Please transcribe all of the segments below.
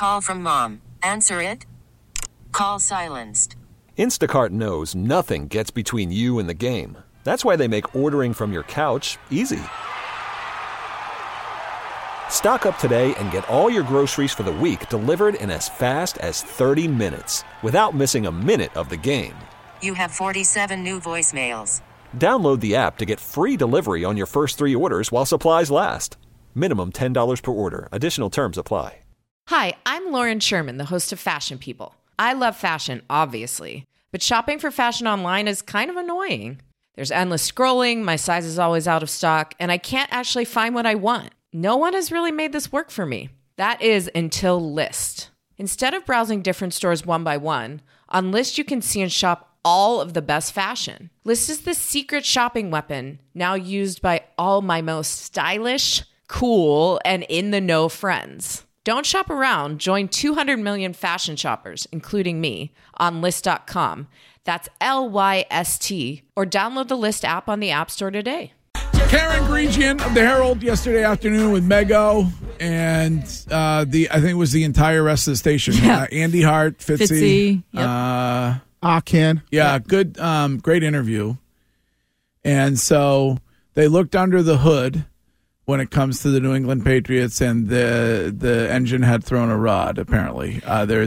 Call from mom. Answer it. Call silenced. Instacart knows nothing gets between you and the game. That's why they make ordering from your couch easy. Stock up today and get all your groceries for the week delivered in as fast as 30 minutes without missing a minute of the game. You have 47 new voicemails. Download the app to get free delivery on your first 3 orders while supplies last. Minimum $10 per order. Additional terms apply. Hi, I'm Lauren Sherman, the host of Fashion People. I love fashion, obviously, but shopping for fashion online is kind of annoying. There's endless scrolling, my size is always out of stock, and I can't actually find what I want. No one has really made this work for me. That is until Lyst. Instead of browsing different stores one by one, on Lyst you can see and shop all of the best fashion. Lyst is the secret shopping weapon now used by all my most stylish, cool, and in-the-know friends. Don't shop around. Join 200 million fashion shoppers, including me, on Lyst.com. That's Lyst, or download the Lyst app on the App Store today. Karen Greenjian of the Herald yesterday afternoon with Mego and I think it was the entire rest of the station. Yeah. Andy Hart, Fitzy. Yep. Ken. Yeah, good, great interview. And so they looked under the hood when it comes to the New England Patriots, and the engine had thrown a rod. Apparently,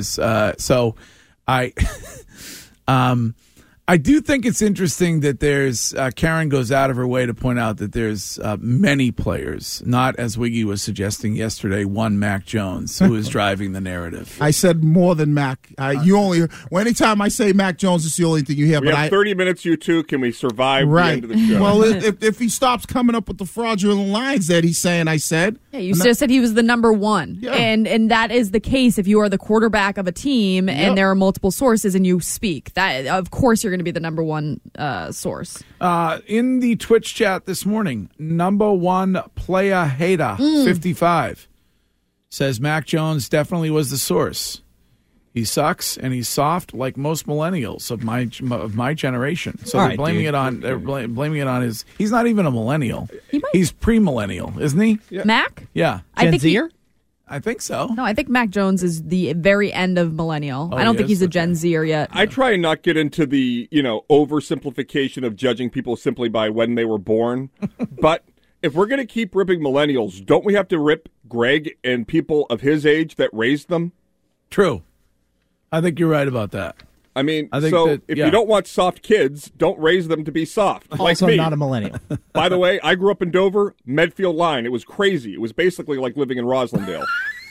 I do think it's interesting that there's Karen goes out of her way to point out that there's many players, not as Wiggy was suggesting yesterday, one Mac Jones who is driving the narrative. I said more than Mac. Anytime I say Mac Jones, it's the only thing you hear. We have 30 minutes, you two. Can we survive the end of the show? Well, if he stops coming up with the fraudulent lines that he's saying, I said. Yeah, you just said he was the number one. Yeah. And that is the case if you are the quarterback of a team and there are multiple sources and you speak. That, of course, you're going to be the number one source. In the Twitch chat this morning, number one player hater, 55, says Mac Jones definitely was the source. He sucks and he's soft like most millennials of my generation. So they're blaming it on his. He's not even a millennial. He's pre-millennial, isn't he? Yeah. Mac? Yeah, Gen Zer? I think so. No, I think Mac Jones is the very end of millennial. I don't think he's a Gen Zer yet. I try and not get into the, oversimplification of judging people simply by when they were born. But if we're going to keep ripping millennials, don't we have to rip Greg and people of his age that raised them? True. I think you're right about that. I mean, if you don't want soft kids, don't raise them to be soft. Also like me. not a millennial. By the way, I grew up in Dover, Medfield Line. It was crazy. It was basically like living in Roslindale.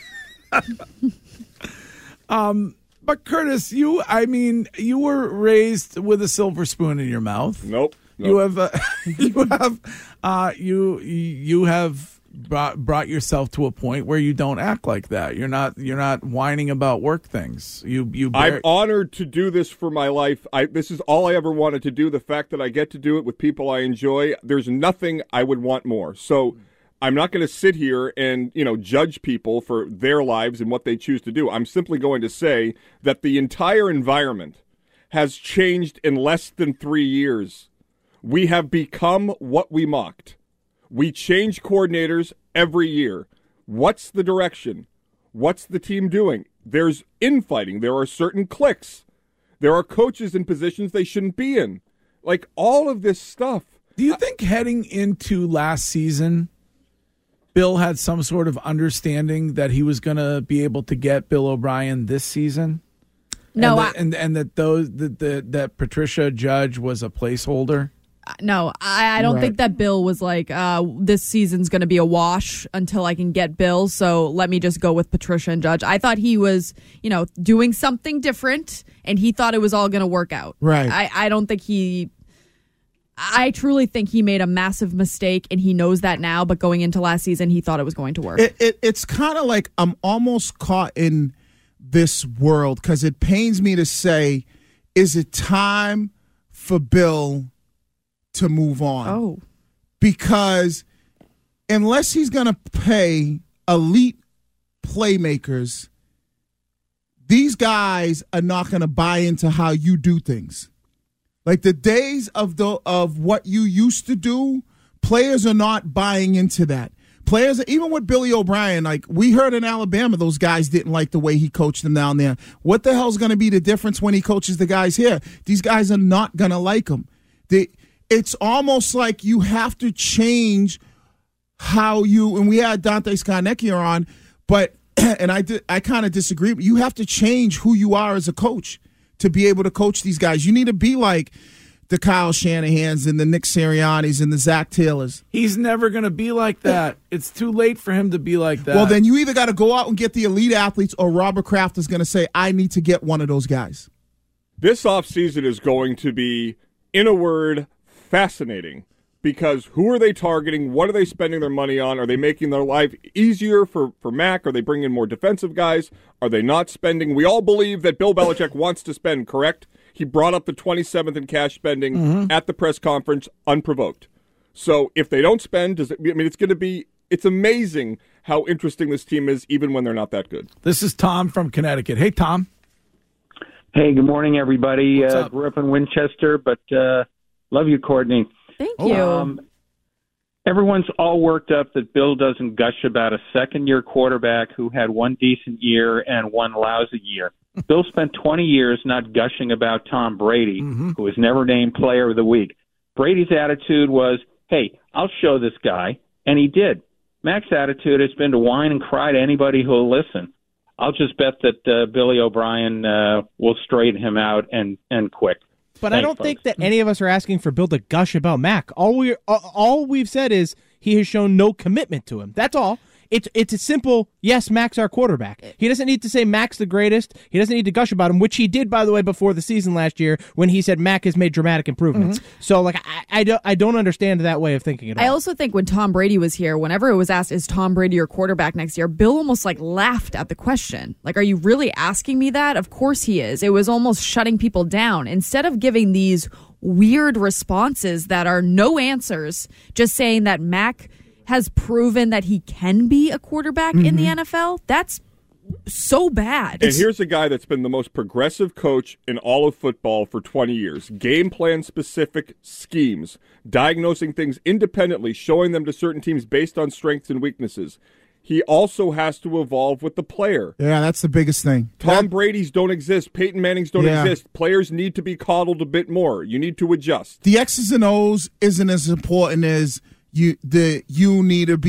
But Curtis, you were raised with a silver spoon in your mouth. Nope. You have brought yourself to a point where you don't act like that. You're not whining about work things. I'm honored to do this for my life. This is all I ever wanted to do. The fact that I get to do it with people I enjoy, there's nothing I would want more. So I'm not going to sit here and, judge people for their lives and what they choose to do. I'm simply going to say that the entire environment has changed in less than 3 years. We have become what we mocked. We change coordinators every year. What's the direction? What's the team doing? There's infighting. There are certain cliques. There are coaches in positions they shouldn't be in. Like, all of this stuff. Do you think heading into last season, Bill had some sort of understanding that he was going to be able to get Bill O'Brien this season? No. And that Patricia Judge was a placeholder? No, I don't think that Bill was like, this season's going to be a wash until I can get Bill, so let me just go with Patricia and Judge. I thought he was, doing something different, and he thought it was all going to work out. Right. I don't think I truly think he made a massive mistake, and he knows that now, but going into last season, he thought it was going to work. It's kind of like I'm almost caught in this world, because it pains me to say, is it time for Bill to move on? Oh. Because unless he's going to pay elite playmakers, these guys are not going to buy into how you do things. Like the days of what you used to do, players are not buying into that. Players, even with Billy O'Brien, like we heard in Alabama, those guys didn't like the way he coached them down there. What the hell's going to be the difference when he coaches the guys here? These guys are not going to like him. It's almost like you have to change how you, and we had Dante Scarnecchia on, but, and I kind of disagree, but you have to change who you are as a coach to be able to coach these guys. You need to be like the Kyle Shanahans and the Nick Siriannis and the Zach Taylors. He's never going to be like that. It's too late for him to be like that. Well, then you either got to go out and get the elite athletes, or Robert Kraft is going to say, I need to get one of those guys. This offseason is going to be, in a word, fascinating. Because who are they targeting? What are they spending their money on? Are they making their life easier for Mac? Are they bringing in more defensive guys? Are they not spending? We all believe that Bill Belichick wants to spend, correct? He brought up the 27th in cash spending at the press conference unprovoked. So if they don't spend, it's amazing how interesting this team is even when they're not that good. This is Tom from Connecticut. Hey, Tom. Hey, good morning, everybody. What's up? Grew up in Winchester, but love you, Courtney. Thank you. Everyone's all worked up that Bill doesn't gush about a second-year quarterback who had one decent year and one lousy year. Bill spent 20 years not gushing about Tom Brady, who was never named Player of the Week. Brady's attitude was, hey, I'll show this guy, and he did. Mac's attitude has been to whine and cry to anybody who'll listen. I'll just bet that Billy O'Brien will straighten him out and quick. But Thanks, I don't folks. think that any of us are asking for Bill to gush about Mac. All we've said is he has shown no commitment to him. That's all. It's a simple, yes, Mac's our quarterback. He doesn't need to say Mac's the greatest. He doesn't need to gush about him, which he did, by the way, before the season last year when he said Mac has made dramatic improvements. So, like, I don't understand that way of thinking at all. I also think when Tom Brady was here, whenever it was asked, is Tom Brady your quarterback next year, Bill almost like laughed at the question. Like, are you really asking me that? Of course he is. It was almost shutting people down. Instead of giving these weird responses that are no answers, just saying that Mac has proven that he can be a quarterback in the NFL, that's so bad. And here's a guy that's been the most progressive coach in all of football for 20 years. Game plan specific schemes, diagnosing things independently, showing them to certain teams based on strengths and weaknesses. He also has to evolve with the player. Yeah, that's the biggest thing. Tom Brady's don't exist. Peyton Manning's don't exist. Players need to be coddled a bit more. You need to adjust. The X's and O's isn't as important as you need to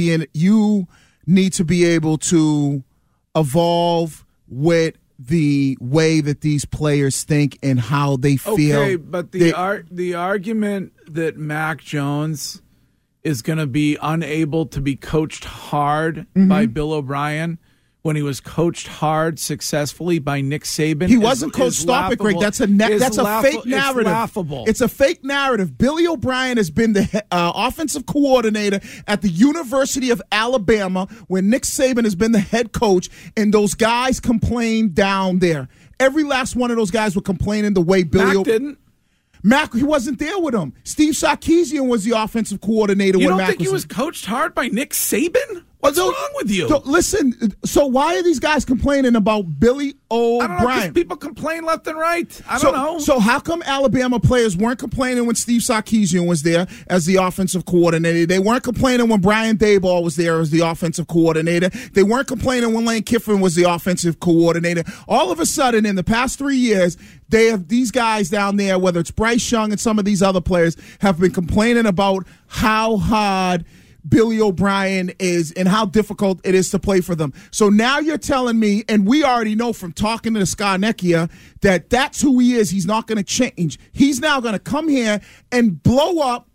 be able to evolve with the way that these players think and how they feel. Okay, but the argument that Mac Jones is going to be unable to be coached hard by Bill O'Brien when he was coached hard successfully by Nick Saban. He wasn't coached. Stop it, Greg. That's a fake narrative. It's laughable. It's a fake narrative. Billy O'Brien has been the offensive coordinator at the University of Alabama, where Nick Saban has been the head coach, and those guys complained down there. Every last one of those guys were complaining the way Billy Mac didn't. Mac, he wasn't there with him. Steve Sarkisian was the offensive coordinator. You when don't Mac think he was coached hard by Nick Saban? What's wrong with you? So, listen, so why are these guys complaining about Billy O'Brien? I don't know, 'cause people complain left and right. I don't know. So how come Alabama players weren't complaining when Steve Sarkisian was there as the offensive coordinator? They weren't complaining when Brian Daboll was there as the offensive coordinator. They weren't complaining when Lane Kiffin was the offensive coordinator. All of a sudden, in the past 3 years, they have these guys down there, whether it's Bryce Young and some of these other players, have been complaining about how hard Billy O'Brien is and how difficult it is to play for them. So now you're telling me, and we already know from talking to the Scarnecchia, that that's who he is. He's not going to change. He's now going to come here and blow up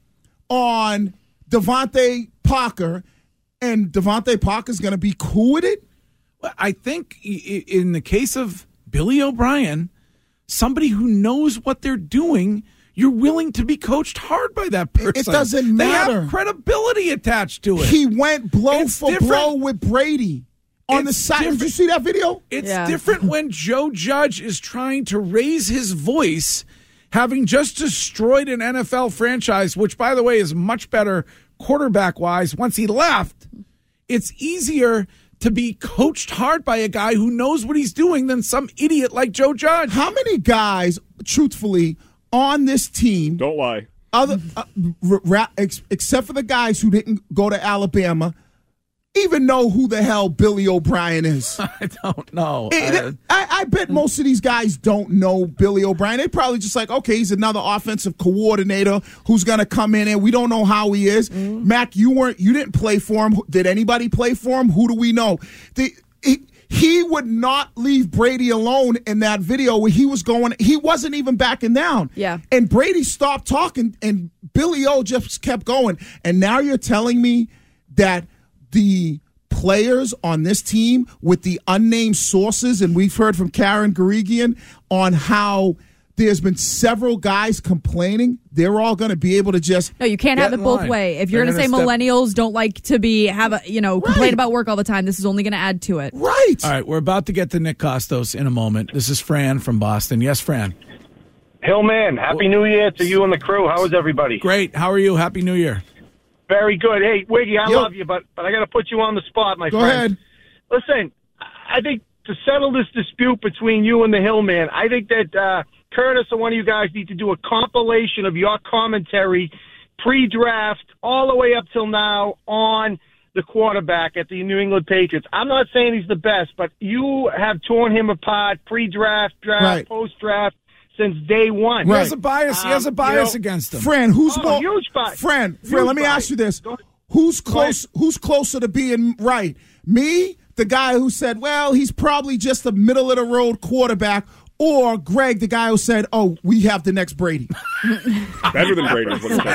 on Devontae Parker, and Devontae Parker's going to be cool with it? I think in the case of Billy O'Brien, somebody who knows what they're doing, you're willing to be coached hard by that person. It doesn't matter. They have credibility attached to it. He went blow for blow with Brady on the side. Did you see that video? It's different when Joe Judge is trying to raise his voice, having just destroyed an NFL franchise, which, by the way, is much better quarterback-wise. Once he left, it's easier to be coached hard by a guy who knows what he's doing than some idiot like Joe Judge. How many guys, truthfully, on this team, don't lie, except for the guys who didn't go to Alabama, even know who the hell Billy O'Brien is? I don't know. I bet most of these guys don't know Billy O'Brien. They probably just like, okay, he's another offensive coordinator who's going to come in and we don't know how he is. Mm-hmm. Mac, you didn't play for him. Did anybody play for him? Who do we know? He would not leave Brady alone in that video where he was going. He wasn't even backing down. Yeah. And Brady stopped talking and Billy O just kept going. And now you're telling me that the players on this team with the unnamed sources, and we've heard from Karen Guregian on how there's been several guys complaining, they're all going to be able to just no. You can't have it both way. If you're going to say millennials don't like to complain about work all the time, this is only going to add to it. Right. All right, we're about to get to Nick Kostos in a moment. This is Fran from Boston. Yes, Fran. Hillman, Happy New Year to you and the crew. How is everybody? Great. How are you? Happy New Year. Very good. Hey, Wiggy, I love you, but I got to put you on the spot, my friend. Go ahead. Listen, I think to settle this dispute between you and the Hillman, I think that Curtis or one of you guys need to do a compilation of your commentary pre-draft all the way up till now on the quarterback at the New England Patriots. I'm not saying he's the best, but you have torn him apart pre-draft, draft, right. Post-draft since day one. He has a bias. He has a bias against him. Fran, who's more? Huge bias. Fran, let me ask you this: Who's closer to being right? Me, the guy who said, "Well, he's probably just a middle of the road quarterback," or Greg, the guy who said, "Oh, we have the next Brady." Better than Brady. Is what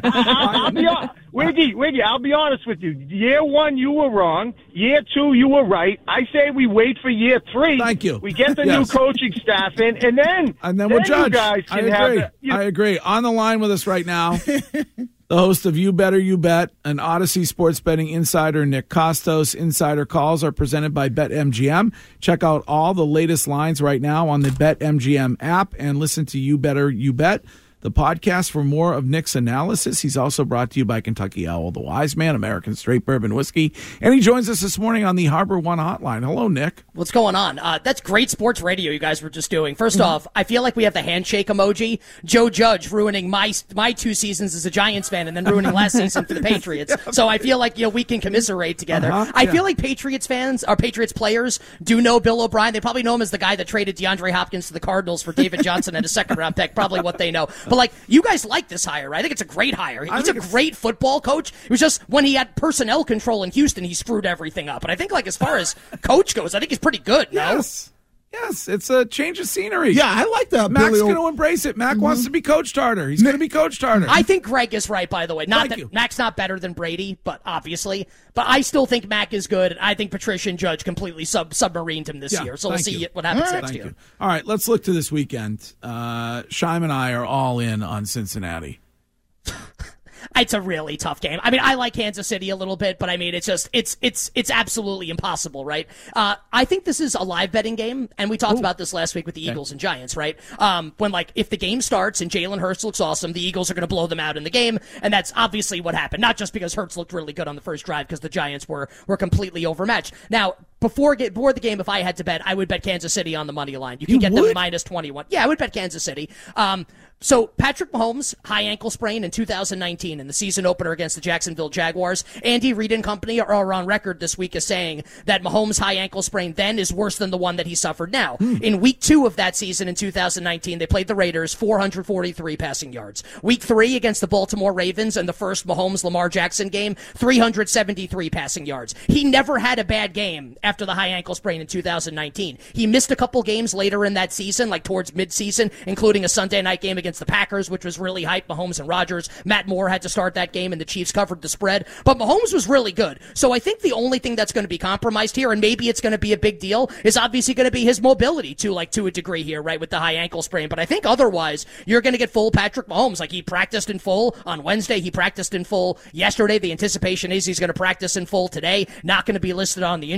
Wiggy, I'll be honest with you. Year one, you were wrong. Year two, you were right. I say we wait for year three. Thank you. We get the new coaching staff in, and then we'll judge. You guys can I agree. On the line with us right now, the host of You Better You Bet, an Odyssey sports betting insider, Nick Kostos. Insider calls are presented by BetMGM. Check out all the latest lines right now on the BetMGM app and listen to You Better You Bet, the podcast, for more of Nick's analysis. He's also brought to you by Kentucky Owl, the Wise Man, American Straight Bourbon Whiskey. And he joins us this morning on the Harbor One Hotline. Hello, Nick. What's going on? That's great sports radio you guys were just doing. First off, I feel like we have the handshake emoji. Joe Judge ruining my 2 seasons as a Giants fan and then ruining last season for the Patriots. So I feel like we can commiserate together. I feel like Patriots players do know Bill O'Brien. They probably know him as the guy that traded DeAndre Hopkins to the Cardinals for David Johnson and a second-round pick. Probably what they know. But, you guys like this hire, right? I think it's a great hire. He's a great football coach. It was just when he had personnel control in Houston, he screwed everything up. But I think, as far as coach goes, I think he's pretty good. Yes. Yes, it's a change of scenery. Yeah, I like that. Mac's going to embrace it. Mac wants to be coached harder. He's going to be coached harder. I think Greg is right, by the way. Mac's not better than Brady, but obviously. But I still think Mac is good. I think Patricia and Judge completely submarined him this year. So we'll see what happens next year. All right, let's look to this weekend. Shime and I are all in on Cincinnati. It's a really tough game. I mean, I like Kansas City a little bit, but I mean, it's absolutely impossible, right? I think this is a live betting game, and we talked about this last week with the Eagles and Giants, right? When if the game starts and Jalen Hurts looks awesome, the Eagles are going to blow them out in the game, and that's obviously what happened. Not just because Hurts looked really good on the first drive, because the Giants were completely overmatched. Now, before the game, if I had to bet, I would bet Kansas City on the money line. You can get them minus 21. Yeah, I would bet Kansas City. So Patrick Mahomes, high ankle sprain in 2019 in the season opener against the Jacksonville Jaguars. Andy Reid and company are on record this week as saying that Mahomes' high ankle sprain then is worse than the one that he suffered now. In week 2 of that season in 2019, they played the Raiders, 443 passing yards. Week 3 against the Baltimore Ravens and the first Mahomes-Lamar Jackson game, 373 passing yards. He never had a bad game after the high ankle sprain in 2019. He missed a couple games later in that season, towards midseason, including a Sunday night game against the Packers, which was really hype. Mahomes and Rodgers. Matt Moore had to start that game, and the Chiefs covered the spread. But Mahomes was really good. So I think the only thing that's going to be compromised here, and maybe it's going to be a big deal, is obviously going to be his mobility to a degree here, right, with the high ankle sprain. But I think otherwise, you're going to get full Patrick Mahomes. He practiced in full on Wednesday. He practiced in full yesterday. The anticipation is he's going to practice in full today. Not going to be listed on the injury report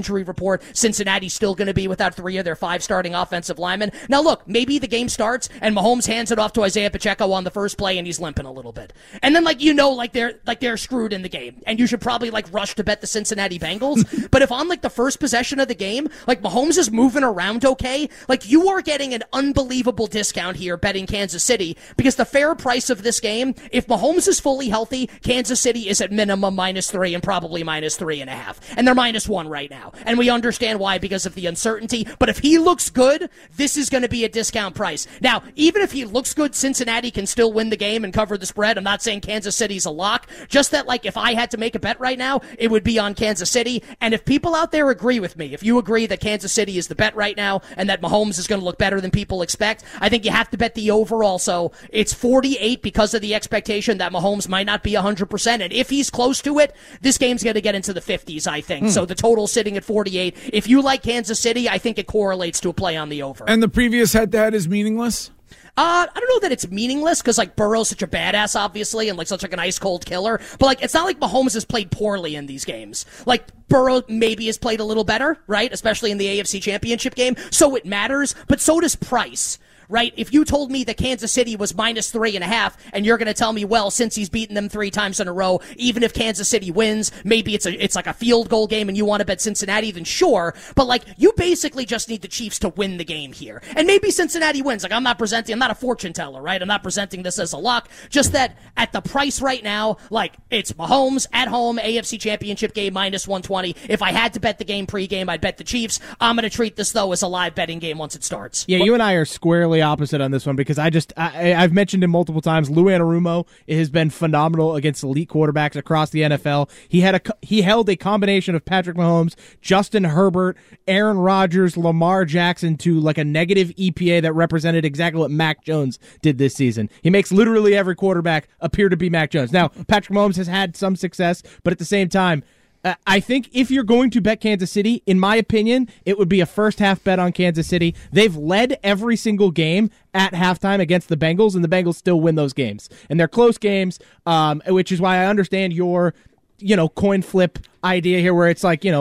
report Cincinnati's still going to be without 3 of their 5 starting offensive linemen. Now, look, maybe the game starts and Mahomes hands it off to Isaiah Pacheco on the first play and he's limping a little bit. And then, they're screwed in the game. And you should probably, rush to bet the Cincinnati Bengals. But if on, the first possession of the game, Mahomes is moving around okay, you are getting an unbelievable discount here betting Kansas City, because the fair price of this game, if Mahomes is fully healthy, Kansas City is at minimum -3 and probably -3.5. And they're -1 right now. And we understand why, because of the uncertainty. But if he looks good, this is going to be a discount price. Now, even if he looks good, Cincinnati can still win the game and cover the spread. I'm not saying Kansas City's a lock. Just that, if I had to make a bet right now, it would be on Kansas City. And if people out there agree with me, if you agree that Kansas City is the bet right now and that Mahomes is going to look better than people expect, I think you have to bet the over also. It's 48 because of the expectation that Mahomes might not be 100%. And if he's close to it, this game's going to get into the 50s, I think. So the total sitting at 48. If you like Kansas City, I think it correlates to a play on the over. And the previous head-to-head is meaningless? I don't know that it's meaningless because, Burrow's such a badass, obviously, and, such an ice-cold killer. But, it's not like Mahomes has played poorly in these games. Burrow maybe has played a little better, right? Especially in the AFC Championship game. So it matters, but so does price. Right? If you told me that Kansas City was -3.5, and you're going to tell me, well, since he's beaten them 3 times in a row, even if Kansas City wins, maybe it's like a field goal game and you want to bet Cincinnati, then sure. But you basically just need the Chiefs to win the game here. And maybe Cincinnati wins. I'm not a fortune teller, right? I'm not presenting this as a lock. Just that at the price right now, it's Mahomes at home, AFC Championship game -120. If I had to bet the game pregame, I'd bet the Chiefs. I'm going to treat this, though, as a live betting game once it starts. Yeah, you and I are squarely opposite on this one, because I've mentioned him multiple times. Lou Anarumo has been phenomenal against elite quarterbacks across the NFL. He held a combination of Patrick Mahomes, Justin Herbert, Aaron Rodgers, Lamar Jackson to a negative EPA that represented exactly what Mac Jones did this season. He makes literally every quarterback appear to be Mac Jones. Now, Patrick Mahomes has had some success, but at the same time, I think if you're going to bet Kansas City, in my opinion, it would be a first-half bet on Kansas City. They've led every single game at halftime against the Bengals, and the Bengals still win those games. And they're close games, which is why I understand your coin flip idea here, where it's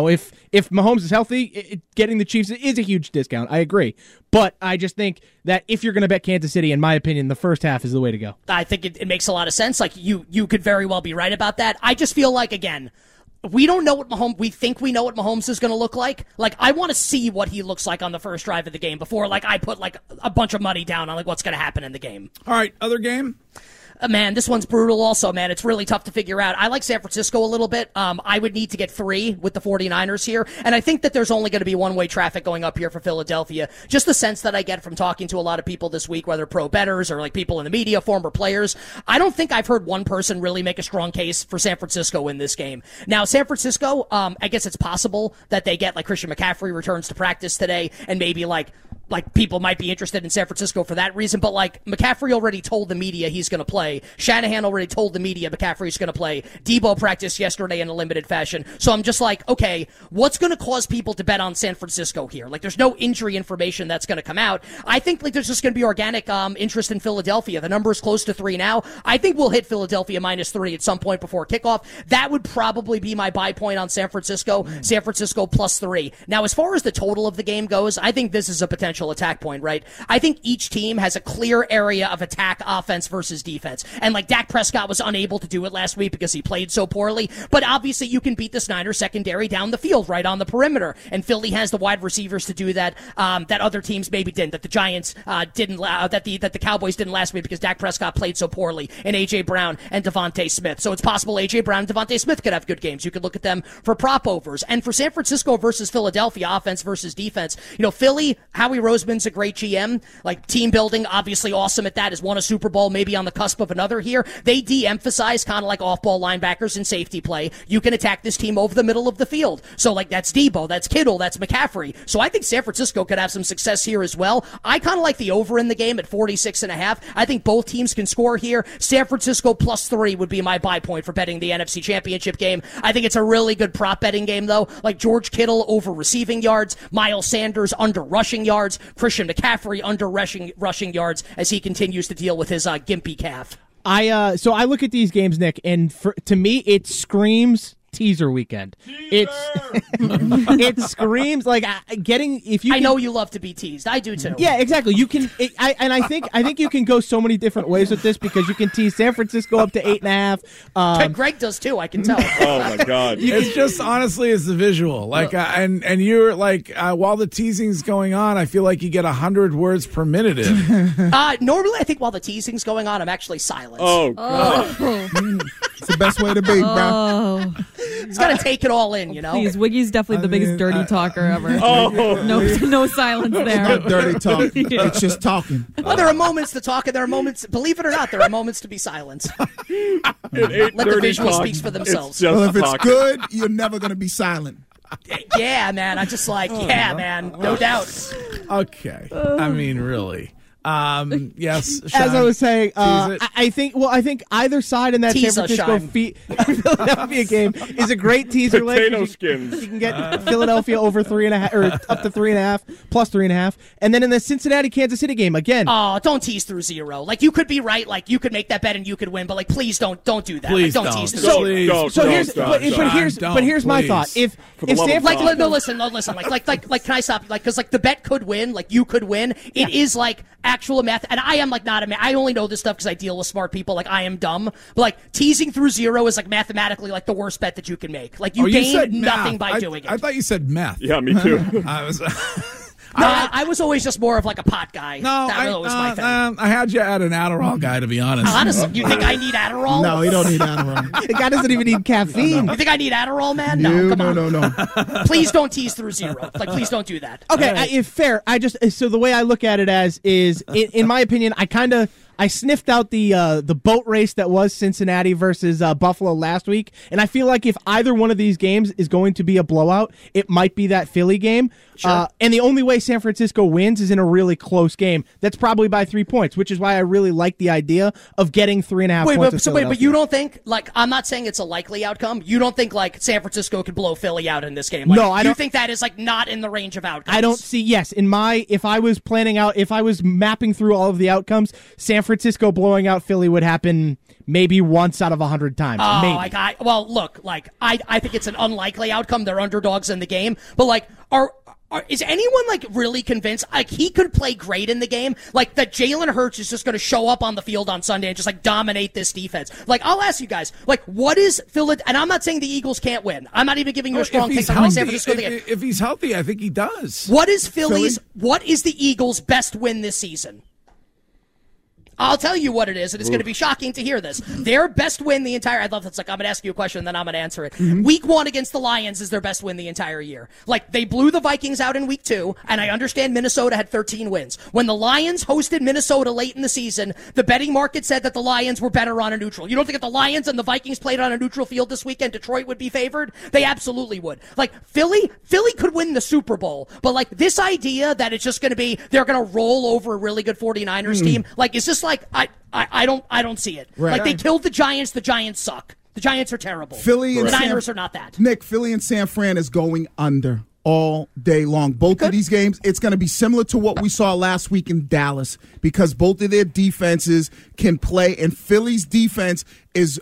if Mahomes is healthy, getting the Chiefs is a huge discount. I agree. But I just think that if you're going to bet Kansas City, in my opinion, the first half is the way to go. I think it makes a lot of sense. You could very well be right about that. I just feel again, we don't know what we think we know what Mahomes is going to look like. I want to see what he looks like on the first drive of the game before, I put, a bunch of money down on, what's going to happen in the game. All right, other game? Man, this one's brutal also, man. It's really tough to figure out. I like San Francisco a little bit. I would need to get 3 with the 49ers here. And I think that there's only going to be one-way traffic going up here for Philadelphia. Just the sense that I get from talking to a lot of people this week, whether pro bettors or people in the media, former players. I don't think I've heard one person really make a strong case for San Francisco in this game. Now, San Francisco, I guess it's possible that they get Christian McCaffrey returns to practice today, and maybe people might be interested in San Francisco for that reason, but McCaffrey already told the media he's going to play. Shanahan already told the media McCaffrey's going to play. Debo practiced yesterday in a limited fashion. So I'm just okay, what's going to cause people to bet on San Francisco here? There's no injury information that's going to come out. I think there's just going to be organic interest in Philadelphia. The number is close to 3 now. I think we'll hit Philadelphia -3 at some point before kickoff. That would probably be my buy point on San Francisco. San Francisco +3. Now, as far as the total of the game goes, I think this is a potential attack point, right? I think each team has a clear area of attack, offense versus defense. And Dak Prescott was unable to do it last week because he played so poorly. But obviously you can beat the Niners secondary down the field, right on the perimeter. And Philly has the wide receivers to do that, that other teams maybe didn't, that the Giants didn't, that the Cowboys didn't last week because Dak Prescott played so poorly, and A.J. Brown and Devontae Smith. So it's possible A.J. Brown and Devontae Smith could have good games. You could look at them for prop overs. And for San Francisco versus Philadelphia, offense versus defense, Philly, Howie Roseman's a great GM. Team building, obviously awesome at that, has won a Super Bowl, maybe on the cusp of another here. They de-emphasize kind of off-ball linebackers and safety play. You can attack this team over the middle of the field. So that's Debo, that's Kittle, that's McCaffrey. So I think San Francisco could have some success here as well. I kind of like the over in the game at 46.5. I think both teams can score here. San Francisco +3 would be my buy point for betting the NFC Championship game. I think it's a really good prop betting game, though. George Kittle over receiving yards, Miles Sanders under rushing yards, Christian McCaffrey under rushing yards as he continues to deal with his gimpy calf. So I look at these games, Nick, and to me it screams teaser weekend. It screams like getting if you. I know you love to be teased. I do too. Yeah, exactly. You can, I think you can go so many different ways with this because you can tease San Francisco up to 8.5. Greg does too. I can tell. Oh my God! It's just honestly, it's the visual. Like, and you're like, while the teasing's going on, I feel like you get 100 words per minute in. Normally, I think while the teasing's going on, I'm actually silent. Oh God! It's the best way to be, bro. It's got to take it all in, you know. Please, Wiggy's definitely the biggest dirty talker ever. Oh. No silence there. Not dirty talk. It's just talking. Well, there are moments to talk, and there are moments, believe it or not, there are moments to be silent. Let the visual speaks for themselves. Well, if it's good, you're never going to be silent. Yeah, man. I'm just like, man, no doubt. Okay. I mean, really. Yes. Sean, as I was saying, tease it. I think either side in that Tease San us, Francisco Philadelphia game is a great teaser. Potato skins. You can get Philadelphia over 3.5 or up to 3.5 plus 3.5, and then in the Cincinnati Kansas City game again. Oh, don't tease through 0. Like you could be right. Like you could make that bet and you could win, but like please don't do that. Please like, don't tease through Please 0. Here's my thought. If San Francisco, listen. Like, can I stop you? Like, because like the bet could win. Like you could win. It is like actual math, and I am like not a man. I only know this stuff because I deal with smart people. Like I am dumb, but like teasing through 0 is like mathematically like the worst bet that you can make. Like you gain nothing by doing it. I thought you said meth. Yeah, me too. I was always just more of like a pot guy. No, that really was my thing. I had you at an Adderall guy, to be honest. Honestly, you think I need Adderall? No, you don't need Adderall. The guy doesn't even need caffeine. You think I need Adderall, man? No, come on. No. Please don't tease through 0. Like, please don't do that. Okay, if fair, so the way I look at it is in my opinion, I sniffed out the boat race that was Cincinnati versus Buffalo last week, and I feel like if either one of these games is going to be a blowout, it might be that Philly game. Sure. And the only way San Francisco wins is in a really close game. That's probably by 3 points, which is why I really like the idea of getting 3.5 points. But you don't think, like, I'm not saying it's a likely outcome. You don't think, like, San Francisco could blow Philly out in this game? Like, no, I don't. You think that is, like, not in the range of outcomes? I don't see, yes. If I was mapping through all of the outcomes, San Francisco blowing out Philly would happen maybe once out of 100 times. Oh, maybe. Well, look, like, I think it's an unlikely outcome. They're underdogs in the game. But, like, is anyone, like, really convinced, like, he could play great in the game? Like, that Jalen Hurts is just going to show up on the field on Sunday and just, like, dominate this defense? Like, I'll ask you guys, like, what is Philadelphia? And I'm not saying the Eagles can't win. I'm not even giving you a strong take on San Francisco. If he's healthy, I think he does. What is what is the Eagles' best win this season? I'll tell you what it is, and it's going to be shocking to hear this. Their best win the entire... I love that's like, I'm going to ask you a question, and then I'm going to answer it. Mm-hmm. Week 1 against the Lions is their best win the entire year. Like, they blew the Vikings out in week 2, and I understand Minnesota had 13 wins. When the Lions hosted Minnesota late in the season, the betting market said that the Lions were better on a neutral. You don't think if the Lions and the Vikings played on a neutral field this weekend, Detroit would be favored? They absolutely would. Like, Philly could win the Super Bowl, but, like, this idea that it's just going to be, they're going to roll over a really good 49ers team, like, it's just like, I don't see it. Right. Like, they killed the Giants. The Giants suck. The Giants are terrible. Philly and the Niners are not that. Nick, Philly and San Fran is going under all day long. Both of these games, it's going to be similar to what we saw last week in Dallas because both of their defenses can play, and Philly's defense is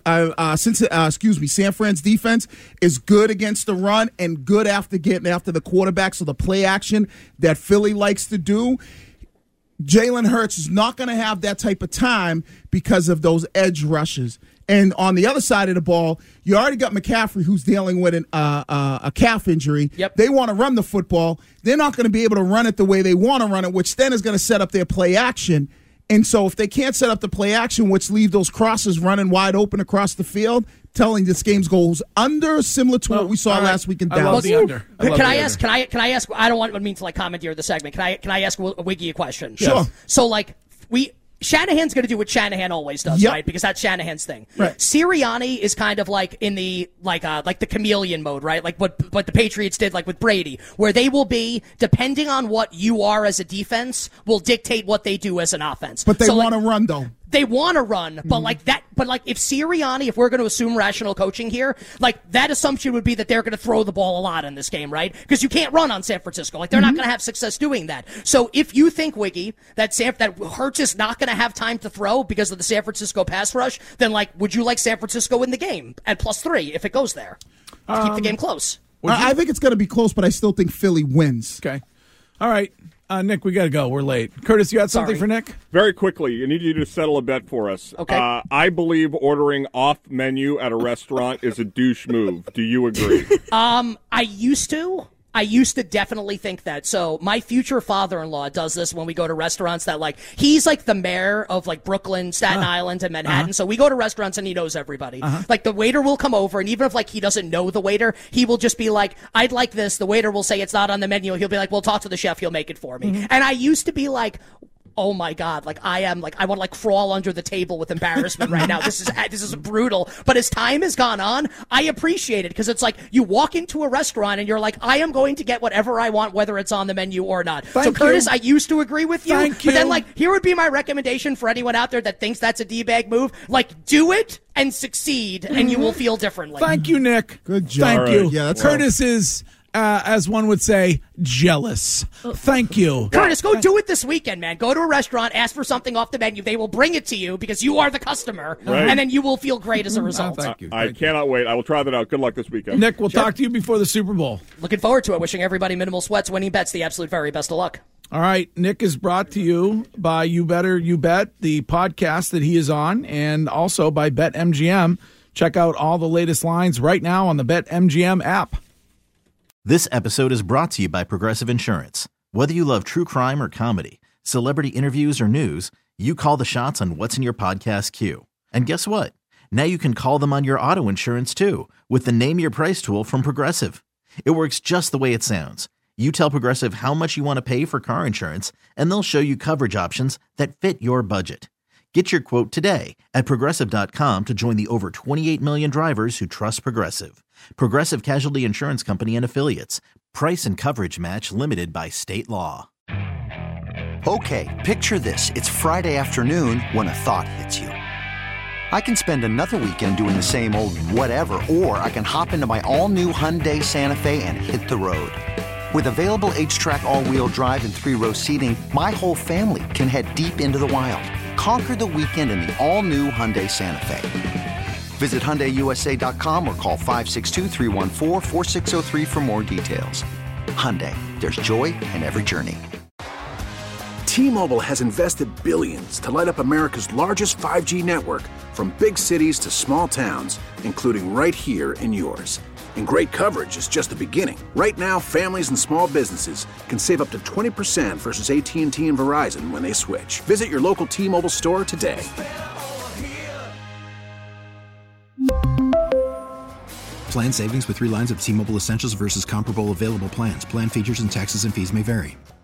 San Fran's defense is good against the run and good after getting after the quarterback. So the play action that Philly likes to do, Jalen Hurts is not going to have that type of time because of those edge rushes. And on the other side of the ball, you already got McCaffrey, who's dealing with a calf injury. Yep. They want to run the football. They're not going to be able to run it the way they want to run it, which then is going to set up their play action. And so if they can't set up the play action, which leave those crosses running wide open across the field, telling this game goes under, similar to what we saw last week in Dallas. I love the under. Can I ask? I don't want to like commandeer the segment. Can I ask Wiggy a question? Sure. So like Shanahan's going to do what Shanahan always does, right? Because that's Shanahan's thing. Right. Sirianni is kind of like in the like the chameleon mode, right? Like what the Patriots did, like with Brady, where they will be depending on what you are as a defense, will dictate what they do as an offense. But they want to run though. They want to run, but if Sirianni, if we're going to assume rational coaching here, like that assumption would be that they're going to throw the ball a lot in this game, right? Because you can't run on San Francisco. Like they're not going to have success doing that. So if you think, Wiggy, that Hurts is not going to have time to throw because of the San Francisco pass rush, then like, would you like San Francisco in the game at +3 if it goes there? to keep the game close. I think it's going to be close, but I still think Philly wins. Okay. All right. Nick, we got to go. We're late. Curtis, you got something for Nick? Very quickly, I need you to settle a bet for us. Okay. I believe ordering off menu at a restaurant is a douche move. Do you agree? I used to definitely think that. So my future father-in-law does this when we go to restaurants that, like, he's like the mayor of like Brooklyn, Staten Island, and Manhattan. So we go to restaurants and he knows everybody. Like the waiter will come over, and even if like he doesn't know the waiter, he will just be like, I'd like this. The waiter will say it's not on the menu. He'll be like, well, talk to the chef. He'll make it for me. And I used to be like, oh my God, like I want to like crawl under the table with embarrassment right now. This is brutal. But as time has gone on, I appreciate it because it's like you walk into a restaurant and you're like, I am going to get whatever I want, whether it's on the menu or not. So Curtis, I used to agree with you. But then like, here would be my recommendation for anyone out there that thinks that's a D-bag move. Like, do it and succeed and you will feel differently. Thank you, Nick. Good job. Thank you. Yeah, that's Curtis is, as one would say, jealous. Thank you. Curtis, go do it this weekend, man. Go to a restaurant, ask for something off the menu. They will bring it to you because you are the customer, and then you will feel great as a result. Thank you. I cannot wait. I will try that out. Good luck this weekend. Nick, we'll talk to you before the Super Bowl. Looking forward to it. Wishing everybody minimal sweats, winning bets, the absolute very best of luck. All right. Nick is brought to you by You Better You Bet, the podcast that he is on, and also by BetMGM. Check out all the latest lines right now on the BetMGM app. This episode is brought to you by Progressive Insurance. Whether you love true crime or comedy, celebrity interviews or news, you call the shots on what's in your podcast queue. And guess what? Now you can call them on your auto insurance too with the Name Your Price tool from Progressive. It works just the way it sounds. You tell Progressive how much you want to pay for car insurance, and they'll show you coverage options that fit your budget. Get your quote today at Progressive.com to join the over 28 million drivers who trust Progressive. Progressive Casualty Insurance Company and Affiliates. Price and coverage match limited by state law. Okay, picture this. It's Friday afternoon when a thought hits you. I can spend another weekend doing the same old whatever, or I can hop into my all-new Hyundai Santa Fe and hit the road. With available H-Track all-wheel drive and 3-row seating, my whole family can head deep into the wild. Conquer the weekend in the all-new Hyundai Santa Fe. Visit HyundaiUSA.com or call 562-314-4603 for more details. Hyundai, there's joy in every journey. T-Mobile has invested billions to light up America's largest 5G network, from big cities to small towns, including right here in yours. And great coverage is just the beginning. Right now, families and small businesses can save up to 20% versus AT&T and Verizon when they switch. Visit your local T-Mobile store today. Plan savings with 3 lines of T-Mobile Essentials versus comparable available plans. Plan features and taxes and fees may vary.